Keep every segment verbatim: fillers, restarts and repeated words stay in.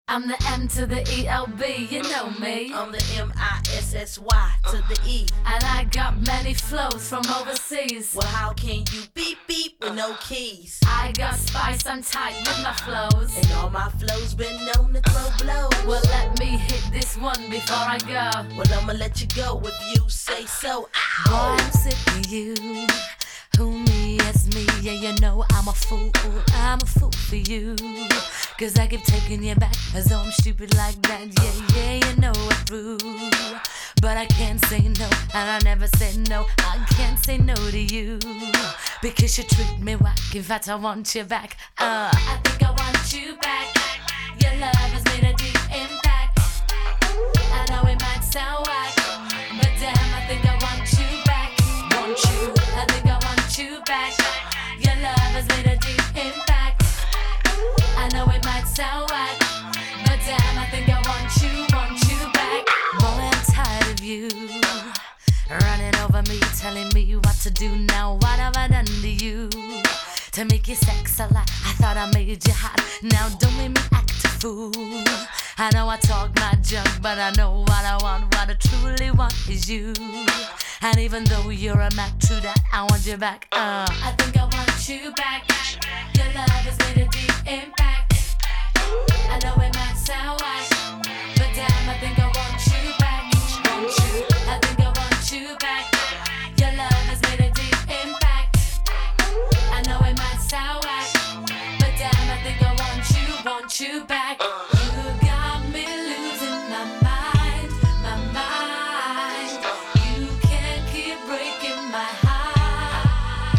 I'm the M to the E L B, you know me. I'm the M I S S Y to the E. And I got many flows from overseas. Well, how can you beep beep with no keys? I got spice, I'm tight with my flows. And all my flows been known to throw blows. Well, let me hit this one before I go. Well, I'ma let you go if you say so. Ow. Boy, I'm sick of you. Who me, it's me, yeah, you know I'm a fool, I'm a fool for you. Cause I keep taking you back as though I'm stupid like that, yeah, yeah, you know it's true. But I can't say no, and I never said no, I can't say no to you. Because you treat me whack, in fact I want you back, uh I think I want you back. Your love has made a deep impact. I know it might sound whack, but damn, I think I want you back. Want you, I think I want you back. Your love has made a deep impact. I know it might sound whack, but damn, I think I want you, want you back. Boy, I'm tired of you running over me, telling me what to do now. What have I done to you to make you sex a lot? I thought I made you hot, now don't make me act a fool. I know I talk my junk, but I know what I want. What I truly want is you. And even though you're a Mac, true that I want you back. Uh, I think I want you back. Your love has made a deep impact. I know it might sound whack, but damn, I think I want you back. Want you? I think I want you back. Your love has made a deep impact. I know it might sound whack, but damn, I think I want you, want you back. You got me losing my mind, my mind. You can't keep breaking my heart.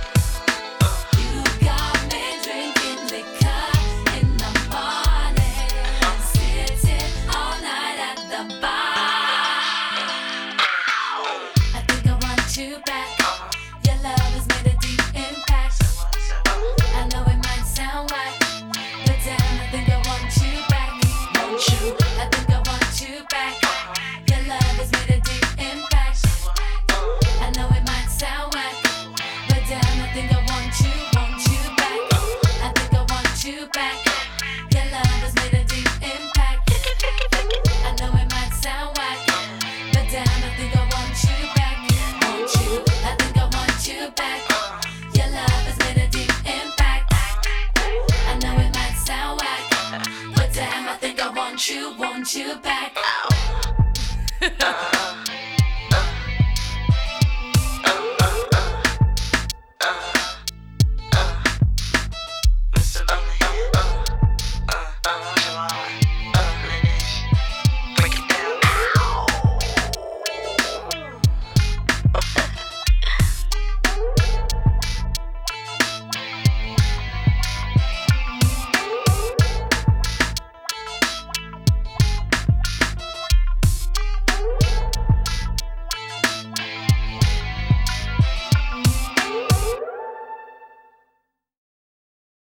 You got me drinking liquor in the morning, sitting all night at the bar. I think I want you back. Your love has made a deep impact. I know it might sound whack, but damn, I think I want you back. Want you? I think I want you back. Your love has made a deep impact. I know it might sound whack, but damn, I think I want you, want you back. I think I want you back. Your love has made a deep impact. I know it might sound whack, but damn, I think I want you back. Want you? I think I want you back. Your love has made a deep impact. I know it might sound whack, but damn, I think I want you, want you back.